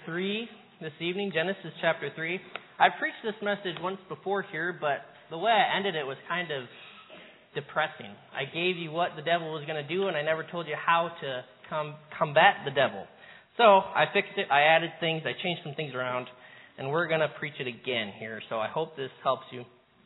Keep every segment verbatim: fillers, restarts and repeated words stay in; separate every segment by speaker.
Speaker 1: three this evening, Genesis chapter three. I preached this message once before here, but the way I ended it was kind of depressing. I gave you what the devil was going to do, and I never told you how to com- combat the devil. So I fixed it, I added things, I changed some things around, and we're going to preach it again here. So I hope this helps you.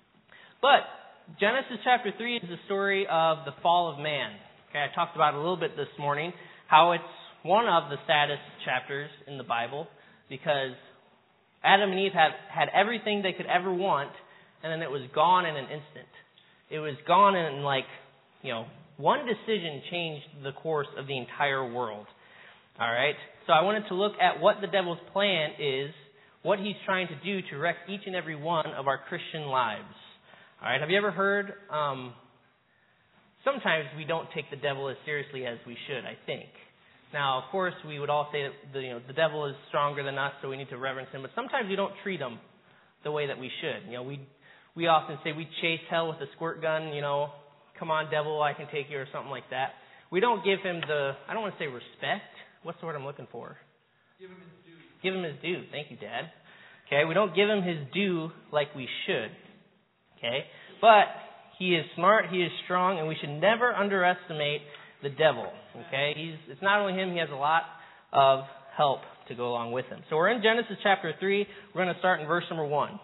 Speaker 1: But Genesis chapter three is the story of the fall of man. Okay, I talked about it a little bit this morning, how it's one of the saddest chapters in the Bible, because Adam and Eve have had everything they could ever want, and then it was gone in an instant. It was gone in like, you know, one decision changed the course of the entire world. All right? So I wanted to look at what the devil's plan is, what he's trying to do to wreck each and every one of our Christian lives. All right? Have you ever heard, um, sometimes we don't take the devil as seriously as we should, I think. Now, of course, we would all say that the, you know, the devil is stronger than us, so we need to reverence him. But sometimes we don't treat him the way that we should. You know, we we often say we chase hell with a squirt gun. You know, come on, devil, I can take you, or something like that. We don't give him the, I don't want to say respect. What's the word I'm looking for?
Speaker 2: Give him his due.
Speaker 1: Give him his due. Thank you, Dad. Okay, we don't give him his due like we should. Okay, but he is smart, he is strong, and we should never underestimate the devil. Okay, he's it's not only him; he has a lot of help to go along with him. So we're in Genesis chapter three. We're going to start in verse number one.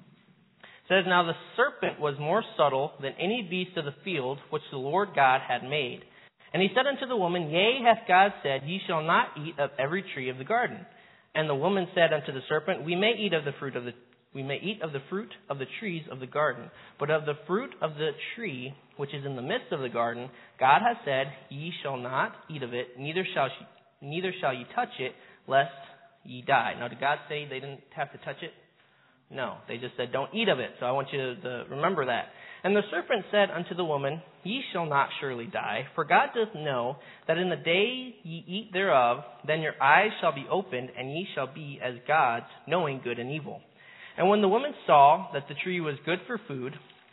Speaker 1: It says, "Now the serpent was more subtle than any beast of the field which the Lord God had made. And he said unto the woman, Yea, hath God said, Ye shall not eat of every tree of the garden. And the woman said unto the serpent, We may eat of the fruit of the we may eat of the fruit of the trees of the garden, but of the fruit of the tree which is in the midst of the garden, God hath said, Ye shall not eat of it, neither shall she, neither shall ye touch it, lest ye die." Now, did God say they didn't have to touch it? No, they just said, "Don't eat of it." So I want you to remember that. "And the serpent said unto the woman, Ye shall not surely die, for God doth know that in the day ye eat thereof, then your eyes shall be opened, and ye shall be as gods, knowing good and evil. And when the woman saw that the tree was good for food,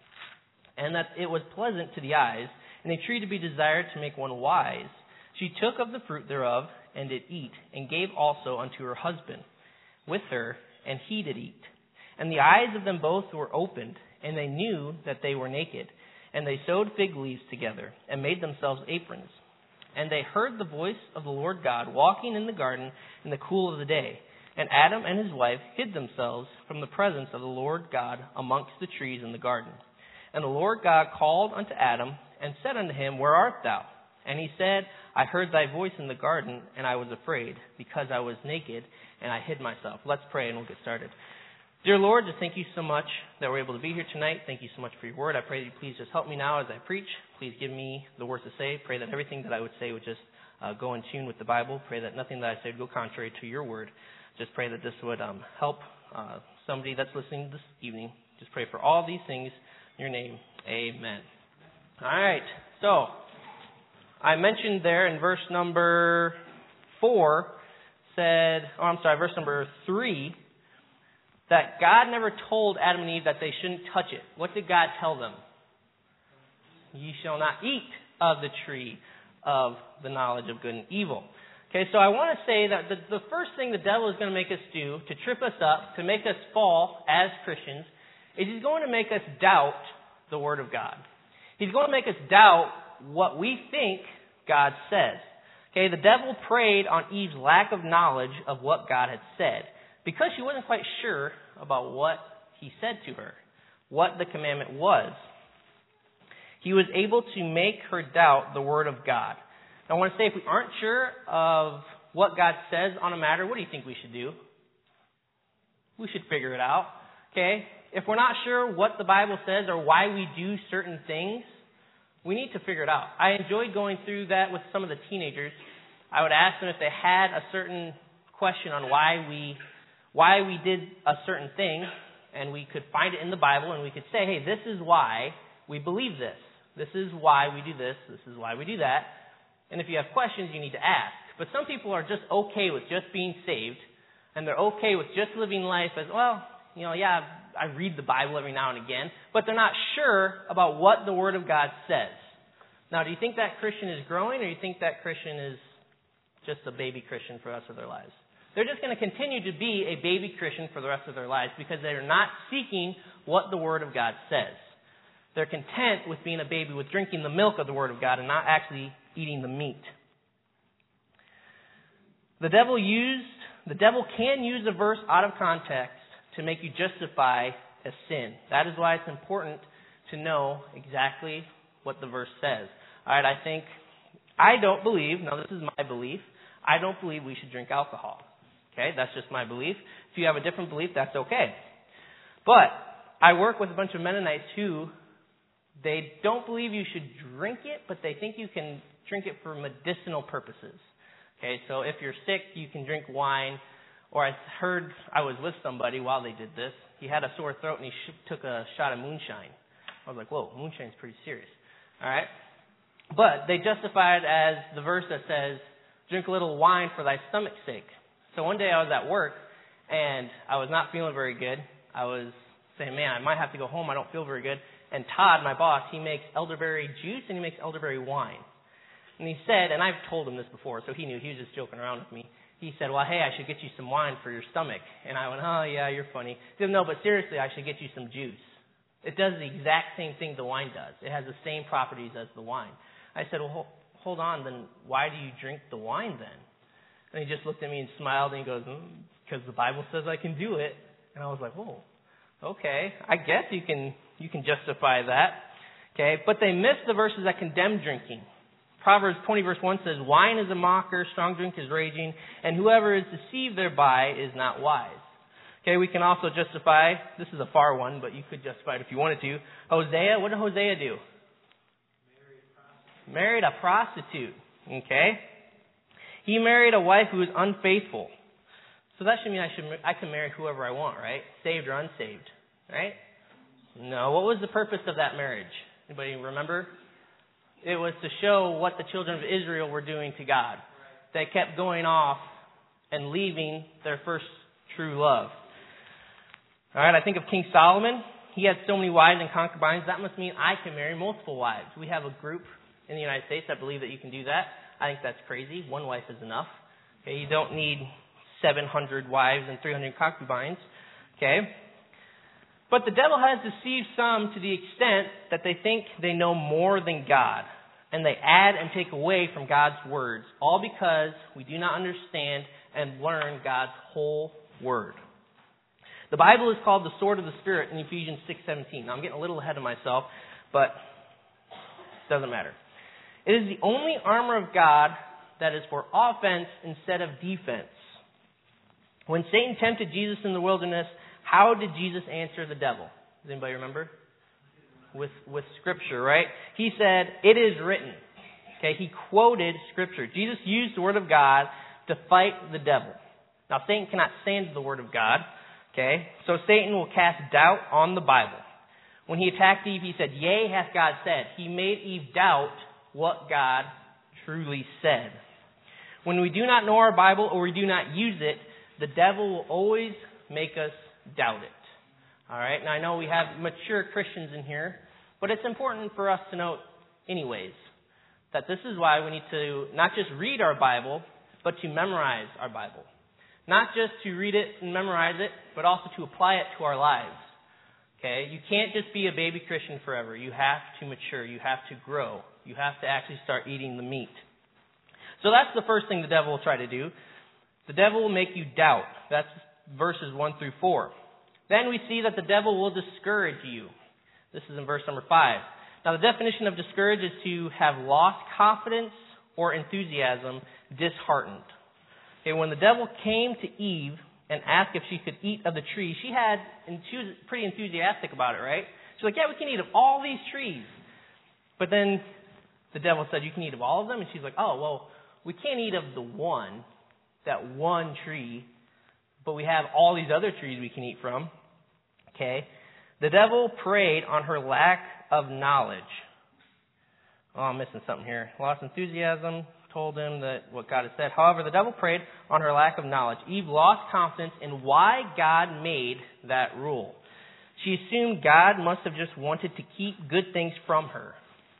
Speaker 1: and that it was pleasant to the eyes, and a tree to be desired to make one wise, she took of the fruit thereof, and did eat, and gave also unto her husband with her, and he did eat. And the eyes of them both were opened, and they knew that they were naked. And they sewed fig leaves together, and made themselves aprons. And they heard the voice of the Lord God walking in the garden in the cool of the day. And Adam and his wife hid themselves from the presence of the Lord God amongst the trees in the garden. And the Lord God called unto Adam, and said unto him, Where art thou? And he said, I heard thy voice in the garden, and I was afraid, because I was naked, and I hid myself." Let's pray, and we'll get started. Dear Lord, just thank you so much that we're able to be here tonight. Thank you so much for your word. I pray that you please just help me now as I preach. Please give me the words to say. Pray that everything that I would say would just uh, go in tune with the Bible. Pray that nothing that I say would go contrary to your word. Just pray that this would um, help uh, somebody that's listening this evening. Just pray for all these things in your name. Amen. All right. So I mentioned there in verse number four said, oh, I'm sorry, verse number three, that God never told Adam and Eve that they shouldn't touch it. What did God tell them? Ye shall not eat of the tree of the knowledge of good and evil. Okay, so I want to say that the, the first thing the devil is going to make us do to trip us up, to make us fall as Christians, is he's going to make us doubt the Word of God. He's going to make us doubt what we think God says. Okay, the devil preyed on Eve's lack of knowledge of what God had said, because she wasn't quite sure about what he said to her, what the commandment was. He was able to make her doubt the Word of God. Now, I want to say, if we aren't sure of what God says on a matter, what do you think we should do? We should figure it out. Okay? If we're not sure what the Bible says or why we do certain things, we need to figure it out. I enjoyed going through that with some of the teenagers. I would ask them if they had a certain question on why we why we did a certain thing, and we could find it in the Bible, and we could say, hey, this is why we believe this. This is why we do this. This is why we do that. And if you have questions, you need to ask. But some people are just okay with just being saved, and they're okay with just living life as, well, you know, yeah, I read the Bible every now and again, but they're not sure about what the Word of God says. Now, do you think that Christian is growing, or do you think that Christian is just a baby Christian for the rest of their lives? they're just going to continue to be a baby Christian for the rest of their lives because they're not seeking what the Word of God says. They're content with being a baby, with drinking the milk of the Word of God and not actually eating the meat. The devil used, the devil can use a verse out of context to make you justify a sin. That is why it's important to know exactly what the verse says. All right, I think, I don't believe, now this is my belief, I don't believe we should drink alcohol. Okay, that's just my belief. If you have a different belief, that's okay. But I work with a bunch of Mennonites who, they don't believe you should drink it, but they think you can drink it for medicinal purposes. Okay, so if you're sick, you can drink wine. Or I heard, I was with somebody while they did this. He had a sore throat and he sh- took a shot of moonshine. I was like, whoa, moonshine's pretty serious. All right? But they justify it as the verse that says, drink a little wine for thy stomach's sake. So one day I was at work and I was not feeling very good. I was saying, man, I might have to go home. I don't feel very good. And Todd, my boss, he makes elderberry juice and he makes elderberry wine. And he said, and I've told him this before, so he knew, he was just joking around with me. He said, well, hey, I should get you some wine for your stomach. And I went, oh, yeah, you're funny. He said, no, but seriously, I should get you some juice. It does the exact same thing the wine does. It has the same properties as the wine. I said, well, hold on, then why do you drink the wine then? And he just looked at me and smiled and he goes, because the Bible says I can do it. And I was like, whoa, okay, I guess you can you can justify that. Okay, but they missed the verses that condemn drinking. Proverbs twenty verse one says, wine is a mocker, strong drink is raging, and whoever is deceived thereby is not wise. Okay, we can also justify, this is a far one, but you could justify it if you wanted to. Hosea, what did Hosea do? Married a prostitute. Okay. He married a wife who was unfaithful. So that should mean I should I can marry whoever I want, right? Saved or unsaved, right? No. What was the purpose of that marriage? Anybody remember? It was to show what the children of Israel were doing to God. They kept going off and leaving their first true love. All right, I think of King Solomon. He had so many wives and concubines. That must mean I can marry multiple wives. We have a group in the United States that believe that you can do that. I think that's crazy. One wife is enough. Okay, you don't need seven hundred wives and three hundred concubines. Okay? But the devil has deceived some to the extent that they think they know more than God. And they add and take away from God's words. All because we do not understand and learn God's whole word. The Bible is called the sword of the Spirit in Ephesians six seventeen. Now I'm getting a little ahead of myself, but it doesn't matter. It is the only armor of God that is for offense instead of defense. When Satan tempted Jesus in the wilderness, how did Jesus answer the devil? Does anybody remember? With with Scripture, right? He said, it is written. Okay, he quoted Scripture. Jesus used the Word of God to fight the devil. Now, Satan cannot stand the Word of God. Okay, so Satan will cast doubt on the Bible. When he attacked Eve, he said, yea, hath God said. He made Eve doubt what God truly said. When we do not know our Bible or we do not use it, the devil will always make us doubt it. All right. Now I know we have mature Christians in here, but it's important for us to note anyways that this is why we need to not just read our Bible, but to memorize our Bible. Not just to read it and memorize it, but also to apply it to our lives. Okay? You can't just be a baby Christian forever. You have to mature. You have to grow. You have to actually start eating the meat. So that's the first thing the devil will try to do. The devil will make you doubt. That's verses one through four. Then we see that the devil will discourage you. This is in verse number five. Now the definition of discourage is to have lost confidence or enthusiasm, disheartened. Okay, when the devil came to Eve and asked if she could eat of the tree, she had, and she was pretty enthusiastic about it, right? She's like, yeah, we can eat of all these trees. But then the devil said, you can eat of all of them? And she's like, oh, well, we can't eat of the one, that one tree, but we have all these other trees we can eat from. Okay? The devil preyed on her lack of knowledge. Oh, I'm missing something here. Lost enthusiasm, told him that what God had said. However, the devil preyed on her lack of knowledge. Eve lost confidence in why God made that rule. She assumed God must have just wanted to keep good things from her.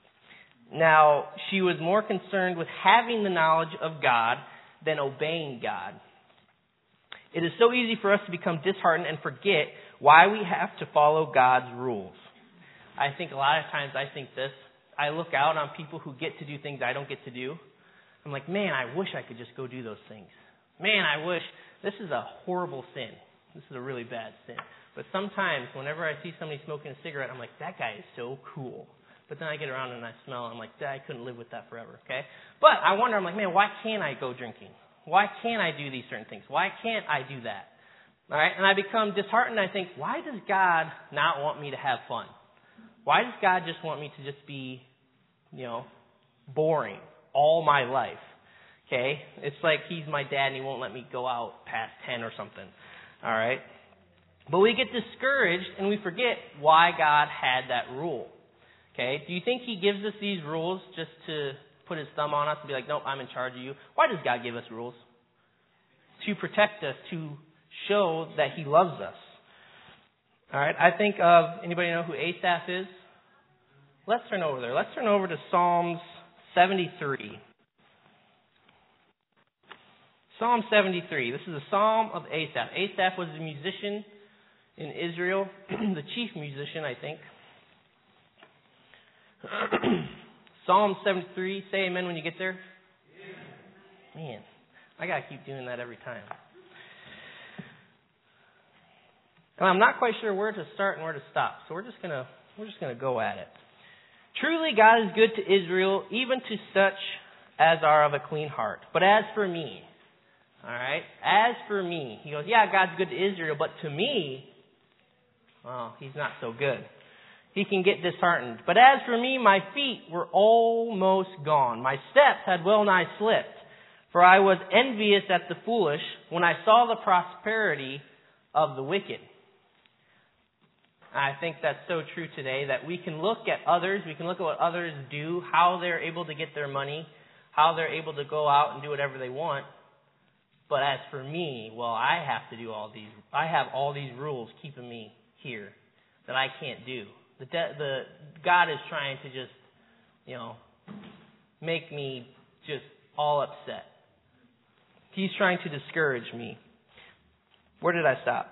Speaker 1: Now, she was more concerned with having the knowledge of God than obeying God. It is so easy for us to become disheartened and forget why we have to follow God's rules. I think a lot of times I think this. I look out on people who get to do things I don't get to do. I'm like, man, I wish I could just go do those things. Man, I wish. This is a horrible sin. This is a really bad sin. But sometimes whenever I see somebody smoking a cigarette, I'm like, that guy is so cool. But then I get around and I smell and I'm like, I couldn't live with that forever, okay? But I wonder, I'm like, man, why can't I go drinking? Why can't I do these certain things? Why can't I do that? All right? And I become disheartened. I think, why does God not want me to have fun? Why does God just want me to just be, you know, boring all my life? Okay? It's like he's my dad and he won't let me go out past ten or something. All right? But we get discouraged and we forget why God had that rule. Okay? Do you think he gives us these rules just to put his thumb on us and be like, nope, I'm in charge of you? Why does God give us rules? To protect us, to show that he loves us. All right, I think of, anybody know who Asaph is? Let's turn over there. Let's turn over to Psalms seventy-three. Psalm seventy-three. This is a psalm of Asaph. Asaph was a musician in Israel, the chief musician, I think. Psalm seventy-three. Say amen when you get there. Man, I got to keep doing that every time. And I'm not quite sure where to start and where to stop. So we're just going to we're just going to go at it. Truly God is good to Israel, even to such as are of a clean heart. But as for me, all right, as for me, he goes, yeah, God's good to Israel, but to me, well, he's not so good. He can get disheartened. But as for me, my feet were almost gone. My steps had well nigh slipped. For I was envious at the foolish when I saw the prosperity of the wicked. I think that's so true today, that we can look at others, we can look at what others do, how they're able to get their money, how they're able to go out and do whatever they want. But as for me, well, I have to do all these, I have all these rules keeping me here that I can't do. The, de- the God is trying to just, you know, make me just all upset. He's trying to discourage me. Where did I stop?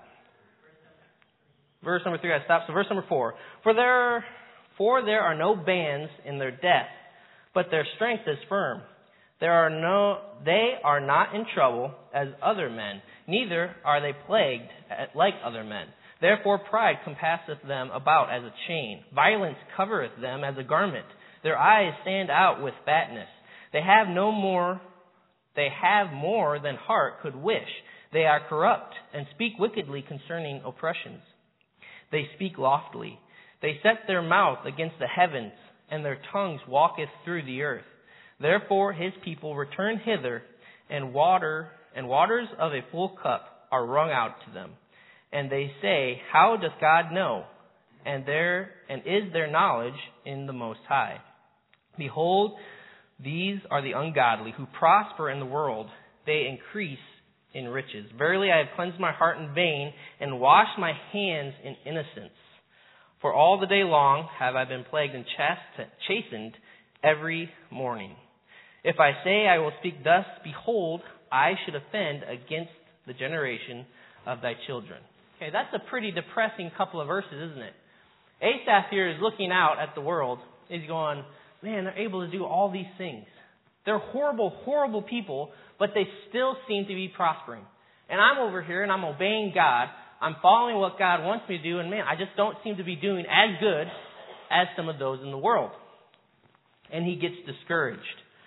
Speaker 1: Verse number three, I stopped. So verse number four. For there, for there are no bands in their death, but their strength is firm. There are no, they are not in trouble as other men, neither are they plagued like other men. Therefore pride compasseth them about as a chain. Violence covereth them as a garment. Their eyes stand out with fatness. They have no more, they have more than heart could wish. They are corrupt and speak wickedly concerning oppressions. They speak loftily. They set their mouth against the heavens, and their tongues walketh through the earth. Therefore his people return hither, and water and waters of a full cup are wrung out to them. And they say, how doth God know? And there and is there knowledge in the Most High? Behold, these are the ungodly who prosper in the world. They increase in riches. Verily I have cleansed my heart in vain and washed my hands in innocence. For all the day long have I been plagued and chastened every morning. If I say I will speak thus, behold, I should offend against the generation of thy children. Okay, that's a pretty depressing couple of verses, isn't it? Asaph here is looking out at the world. He's going, man, they're able to do all these things. They're horrible, horrible people, but they still seem to be prospering. And I'm over here and I'm obeying God. I'm following what God wants me to do. And man, I just don't seem to be doing as good as some of those in the world. And he gets discouraged.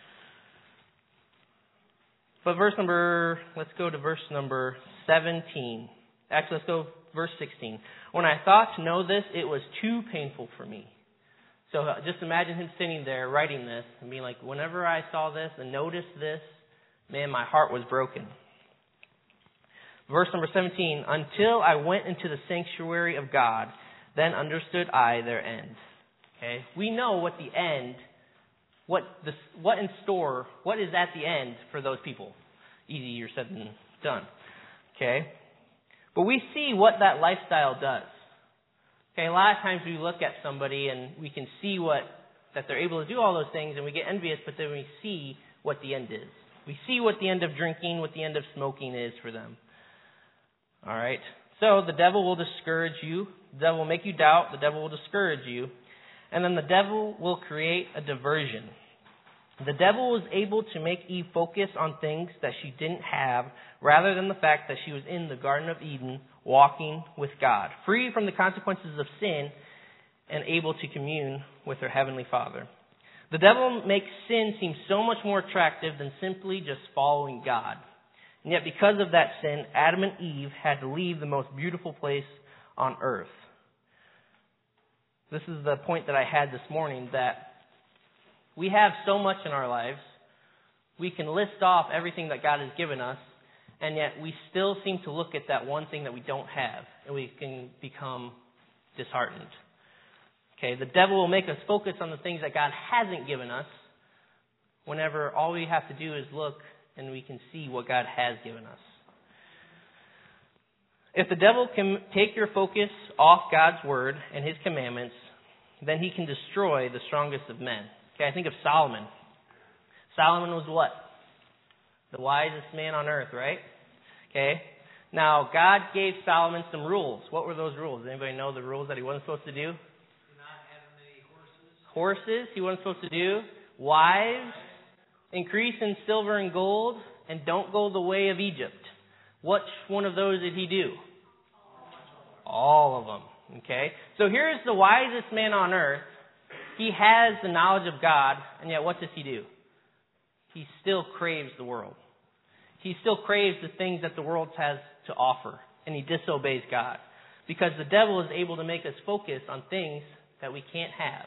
Speaker 1: But verse number, let's go to verse number seventeen. Actually, let's go verse sixteen. When I thought to know this, it was too painful for me. So just imagine him sitting there writing this and being like, whenever I saw this and noticed this, man, my heart was broken. Verse number seventeen, until I went into the sanctuary of God, then understood I their end. Okay, we know what the end, what the what in store, what is at the end for those people. Easier said than done. Okay, but we see what that lifestyle does. Okay, a lot of times we look at somebody and we can see what that they're able to do all those things, and we get envious, but then we see what the end is. We see what the end of drinking, what the end of smoking is for them. All right. So the devil will discourage you. The devil will make you doubt. The devil will discourage you. And then the devil will create a diversion. The devil was able to make Eve focus on things that she didn't have rather than the fact that she was in the Garden of Eden walking with God, free from the consequences of sin and able to commune with her Heavenly Father. The devil makes sin seem so much more attractive than simply just following God. And yet because of that sin, Adam and Eve had to leave the most beautiful place on earth. This is the point that I had this morning, that we have so much in our lives. We can list off everything that God has given us, and yet we still seem to look at that one thing that we don't have, and we can become disheartened. Okay, the devil will make us focus on the things that God hasn't given us, whenever all we have to do is look and we can see what God has given us. If the devil can take your focus off God's word and his commandments, then he can destroy the strongest of men. Okay, I think of Solomon. Solomon was what? The wisest man on earth, right? Okay. Now, God gave Solomon some rules. What were those rules? Does anybody know the rules that he wasn't supposed to do?
Speaker 2: Not have any horses.
Speaker 1: Horses he wasn't supposed to do. Wives. Increase in silver and gold. And don't go the way of Egypt. Which one of those did he do? All of them. Okay. So here's the wisest man on earth. He has the knowledge of God, and yet what does he do? He still craves the world. He still craves the things that the world has to offer, and he disobeys God. Because the devil is able to make us focus on things that we can't have.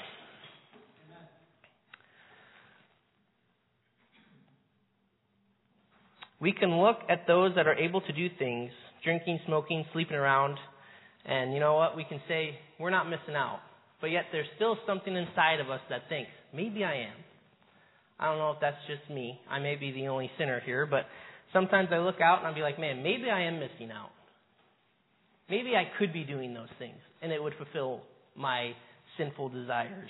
Speaker 1: We can look at those that are able to do things, drinking, smoking, sleeping around, and you know what? We can say, we're not missing out. But yet there's still something inside of us that thinks, maybe I am. I don't know if that's just me. I may be the only sinner here, but sometimes I look out and I'll be like, man, maybe I am missing out. Maybe I could be doing those things, and it would fulfill my sinful desires.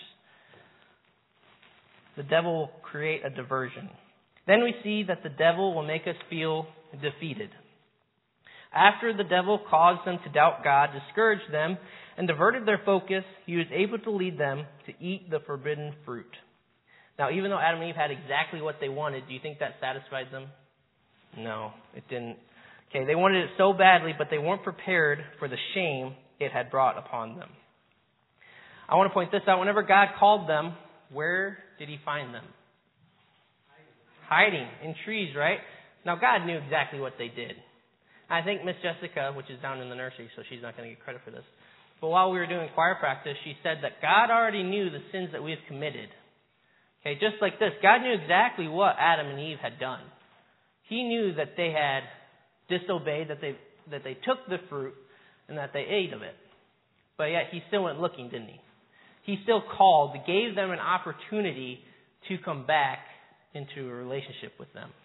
Speaker 1: The devil will create a diversion. Then we see that the devil will make us feel defeated. After the devil caused them to doubt God, discouraged them, and diverted their focus, he was able to lead them to eat the forbidden fruit. Now, even though Adam and Eve had exactly what they wanted, do you think that satisfied them? No, it didn't. Okay, they wanted it so badly, but they weren't prepared for the shame it had brought upon them. I want to point this out. Whenever God called them, where did he find them? Hiding in trees, right? Now, God knew exactly what they did. I think Miss Jessica, which is down in the nursery, so she's not going to get credit for this. But while we were doing choir practice, she said that God already knew the sins that we have committed. Okay, just like this, God knew exactly what Adam and Eve had done. He knew that they had disobeyed, that they that they took the fruit, and that they ate of it. But yet he still went looking, didn't he? He still called, gave them an opportunity to come back into a relationship with them.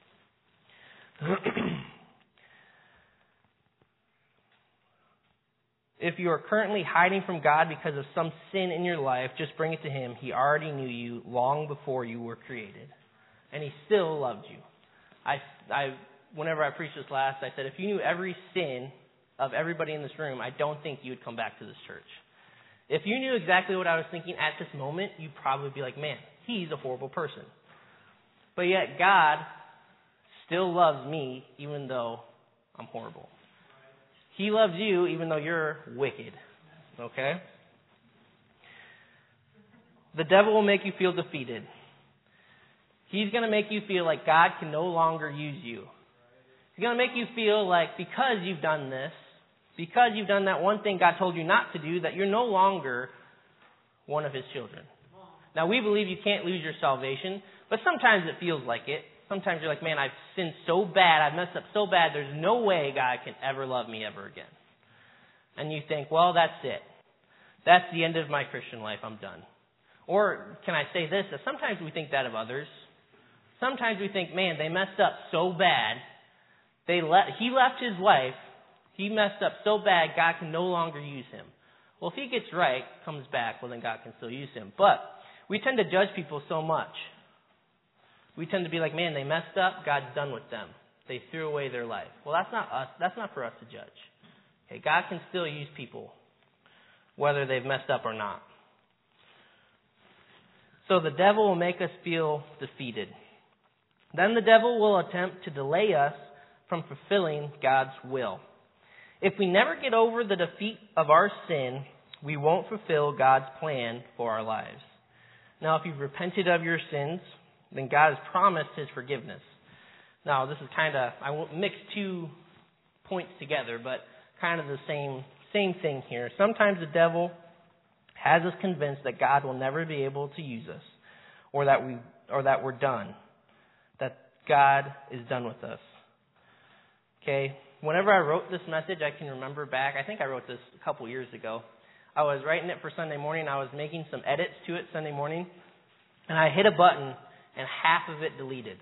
Speaker 1: If you are currently hiding from God because of some sin in your life, just bring it to him. He already knew you long before you were created. And he still loved you. I, I, whenever I preached this last, I said, if you knew every sin of everybody in this room, I don't think you would come back to this church. If you knew exactly what I was thinking at this moment, you'd probably be like, man, he's a horrible person. But yet God still loves me even though I'm horrible. He loves you even though you're wicked. Okay? The devil will make you feel defeated. He's going to make you feel like God can no longer use you. He's going to make you feel like because you've done this, because you've done that one thing God told you not to do, that you're no longer one of his children. Now, we believe you can't lose your salvation, but sometimes it feels like it. Sometimes you're like, man, I've sinned so bad, I've messed up so bad, there's no way God can ever love me ever again. And you think, well, that's it. That's the end of my Christian life, I'm done. Or can I say this, that sometimes we think that of others. Sometimes we think, man, they messed up so bad, they let, he left his wife, he messed up so bad, God can no longer use him. Well, if he gets right, comes back, well, then God can still use him. But we tend to judge people so much. We tend to be like, man, they messed up, God's done with them. They threw away their life. Well, that's not us. That's not for us to judge. Okay, God can still use people, whether they've messed up or not. So the devil will make us feel defeated. Then the devil will attempt to delay us from fulfilling God's will. If we never get over the defeat of our sin, we won't fulfill God's plan for our lives. Now, if you've repented of your sins, then God has promised His forgiveness. Now, this is kind of, I won't mix two points together, but kind of the same same thing here. Sometimes the devil has us convinced that God will never be able to use us, or that we or that we're done, that God is done with us. Okay, whenever I wrote this message, I can remember back, I think I wrote this a couple years ago. I was writing it for Sunday morning. I was making some edits to it Sunday morning, and I hit a button, and half of it deleted.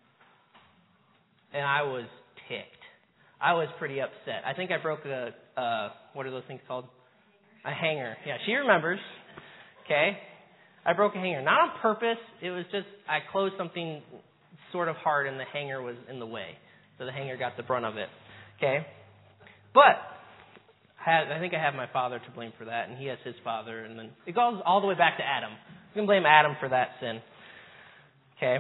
Speaker 1: And I was ticked. I was pretty upset. I think I broke a, uh, what are those things called? A hanger. Yeah, she remembers. Okay. I broke a hanger. Not on purpose. It was just, I closed something sort of hard and the hanger was in the way. So the hanger got the brunt of it. Okay. But, I think I have my father to blame for that, and he has his father. And then it goes all the way back to Adam. You can blame Adam for that sin. Okay.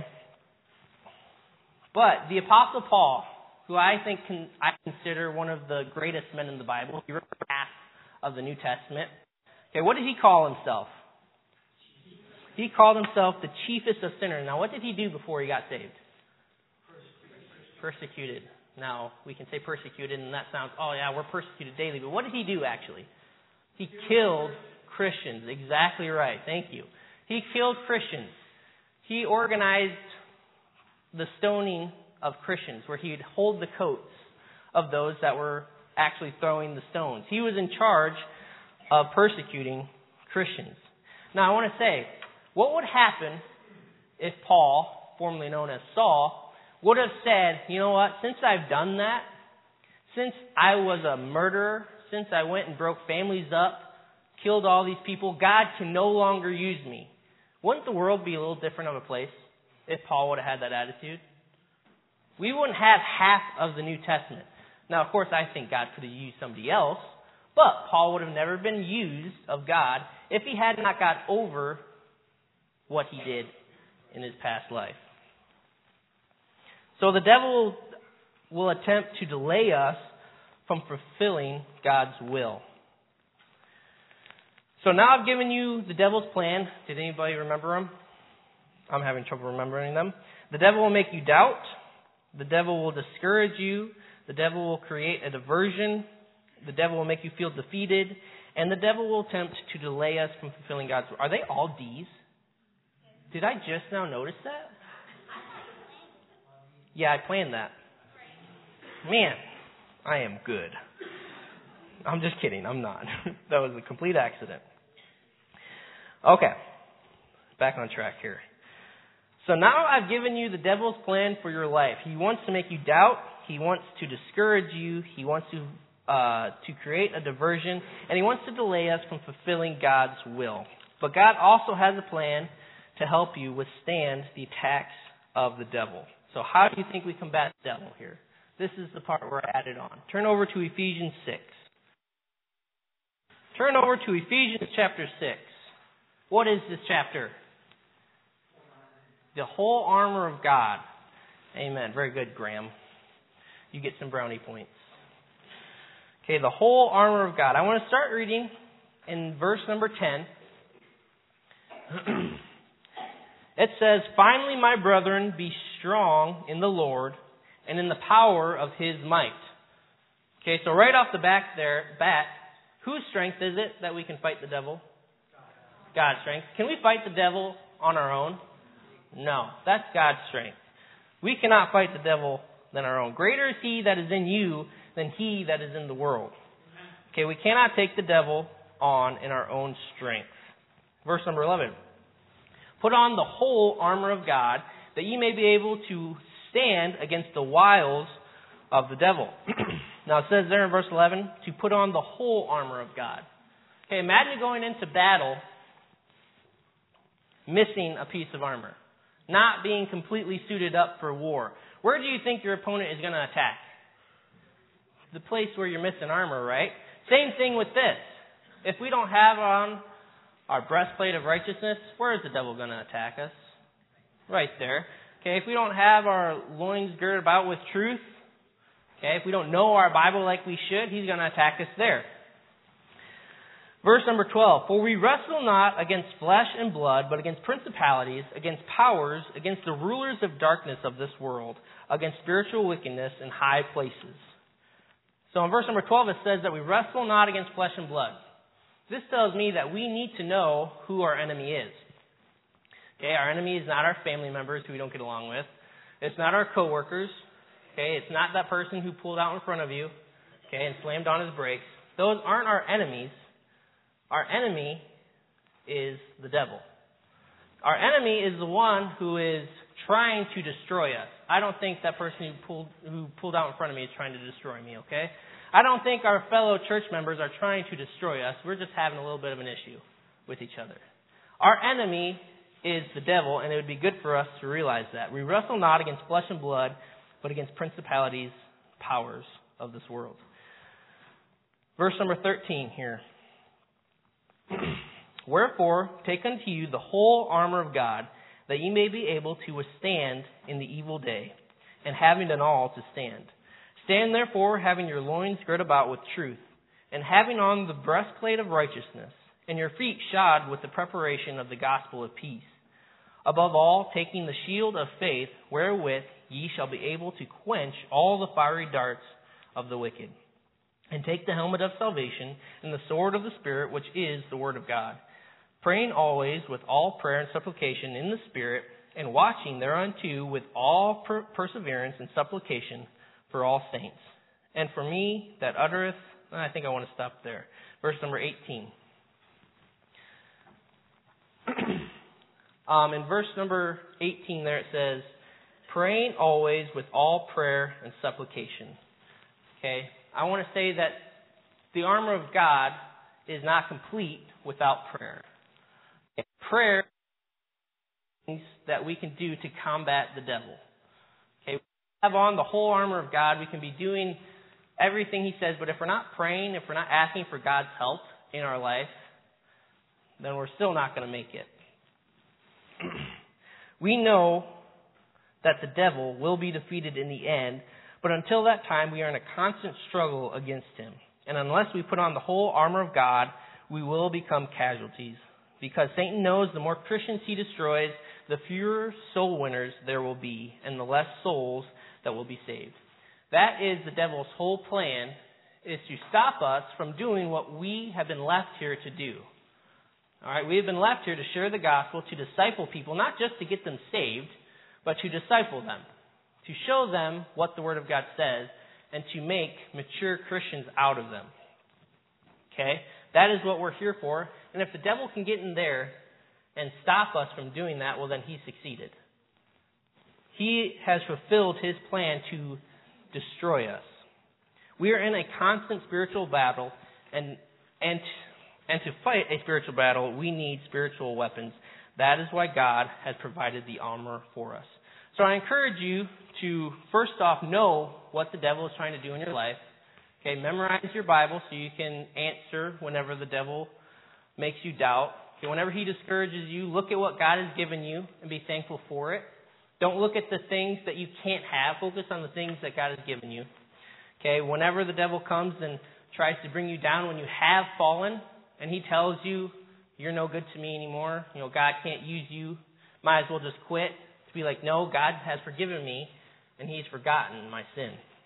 Speaker 1: But the Apostle Paul, who I think can, I consider one of the greatest men in the Bible, he wrote half of the New Testament. Okay, what did he call himself? He called himself the chiefest of sinners. Now, what did he do before he got saved? Persecuted. Persecuted. Now, we can say persecuted, and that sounds, oh yeah, we're persecuted daily. But what did he do, actually? He killed Christians. Exactly right. Thank you. He killed Christians. He organized the stoning of Christians, where he'd hold the coats of those that were actually throwing the stones. He was in charge of persecuting Christians. Now, I want to say, what would happen if Paul, formerly known as Saul, would have said, you know what, since I've done that, since I was a murderer, since I went and broke families up, killed all these people, God can no longer use me. Wouldn't the world be a little different of a place if Paul would have had that attitude? We wouldn't have half of the New Testament. Now, of course, I think God could have used somebody else, but Paul would have never been used of God if he had not got over what he did in his past life. So the devil will attempt to delay us from fulfilling God's will. So now I've given you the devil's plan. Did anybody remember them? I'm having trouble remembering them. The devil will make you doubt. The devil will discourage you. The devil will create a diversion. The devil will make you feel defeated. And the devil will attempt to delay us from fulfilling God's will. Are they all D's? Did I just now notice that? Yeah, I planned that. Man, I am good. I'm just kidding. I'm not. That was a complete accident. Okay. Back on track here. So now I've given you the devil's plan for your life. He wants to make you doubt. He wants to discourage you. He wants to uh, to create a diversion. And he wants to delay us from fulfilling God's will. But God also has a plan to help you withstand the attacks of the devil. So how do you think we combat the devil here? This is the part where I added on. Turn over to Ephesians six. Turn over to Ephesians chapter six. What is this chapter? The whole armor of God. Amen. Very good, Graham. You get some brownie points. Okay, the whole armor of God. I want to start reading in verse number ten. It says, "Finally, my brethren, be strong in the Lord and in the power of His might." Okay, so right off the back there, bat, whose strength is it that we can fight the devil? God's strength. Can we fight the devil on our own? No, that's God's strength. We cannot fight the devil than our own. Greater is He that is in you than he that is in the world. Okay, we cannot take the devil on in our own strength. Verse number eleven. "Put on the whole armor of God, that ye may be able to stand against the wiles of the devil." Now it says there in verse eleven, to put on the whole armor of God. Okay, imagine going into battle missing a piece of armor. Not being completely suited up for war. where do you think your opponent is going to attack? The place where you're missing armor, right? Same thing with this. If we don't have on our breastplate of righteousness, where is the devil going to attack us? Right there. Okay, if we don't have our loins girded about with truth, okay, if we don't know our Bible like we should, he's going to attack us there. Verse number twelve, for we wrestle not against flesh and blood, but against principalities, against powers, against the rulers of darkness of this world, against spiritual wickedness in high places. So in verse number twelve it says that we wrestle not against flesh and blood. This tells me that we need to know who our enemy is. Okay, our enemy is not our family members who we don't get along with. It's not our coworkers. Okay, it's not that person who pulled out in front of you, okay, and slammed on his brakes. Those aren't our enemies. Our enemy is the devil. Our enemy is the one who is trying to destroy us. I don't think that person who pulled who pulled out in front of me is trying to destroy me, okay? I don't think our fellow church members are trying to destroy us. We're just having a little bit of an issue with each other. Our enemy is the devil, and it would be good for us to realize that. We wrestle not against flesh and blood, but against principalities, powers of this world. Verse number thirteen here. Wherefore, take unto you the whole armor of God, that ye may be able to withstand in the evil day, and having done all to stand. Stand therefore, having your loins girt about with truth, and having on the breastplate of righteousness, and your feet shod with the preparation of the gospel of peace. Above all, taking the shield of faith, wherewith ye shall be able to quench all the fiery darts of the wicked. And take the helmet of salvation and the sword of the Spirit, which is the Word of God. Praying always with all prayer and supplication in the Spirit, and watching thereunto with all per- perseverance and supplication for all saints. And for me that uttereth, I think I want to stop there. Verse number eighteen. um, in verse number eighteen there it says, praying always with all prayer and supplication. Okay? I want to say that the armor of God is not complete without prayer. Okay? Prayer is things that we can do to combat the devil. Okay? We have on the whole armor of God. We can be doing everything he says, but if we're not praying, if we're not asking for God's help in our life, then we're still not going to make it. We know that the devil will be defeated in the end, but until that time, we are in a constant struggle against him. And unless we put on the whole armor of God, we will become casualties. Because Satan knows the more Christians he destroys, the fewer soul winners there will be, and the less souls that will be saved. That is the devil's whole plan, is to stop us from doing what we have been left here to do. All right, we have been left here to share the gospel, to disciple people, not just to get them saved, but to disciple them. To show them what the Word of God says, and to make mature Christians out of them. Okay? That is what we're here for. And if the devil can get in there and stop us from doing that, well, then he succeeded. He has fulfilled his plan to destroy us. We are in a constant spiritual battle, and and and to fight a spiritual battle, we need spiritual weapons. That is why God has provided the armor for us. So I encourage you to, first off, know what the devil is trying to do in your life. Okay, memorize your Bible so you can answer whenever the devil makes you doubt. Okay, whenever he discourages you, look at what God has given you and be thankful for it. Don't look at the things that you can't have. Focus on the things that God has given you. Okay, whenever the devil comes and tries to bring you down when you have fallen, and he tells you, you're no good to me anymore, you know, God can't use you, might as well just quit. To be like, no, God has forgiven me, and he's forgotten my sin.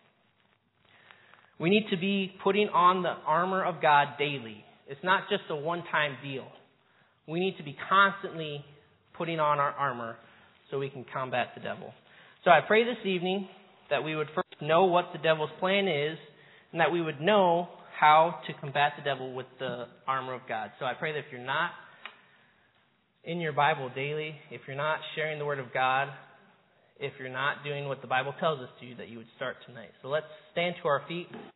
Speaker 1: We need to be putting on the armor of God daily. It's not just a one-time deal. We need to be constantly putting on our armor so we can combat the devil. So I pray this evening that we would first know what the devil's plan is, and that we would know how to combat the devil with the armor of God. So I pray that if you're not in your Bible daily, if you're not sharing the Word of God, if you're not doing what the Bible tells us to, that you would start tonight. So let's stand to our feet.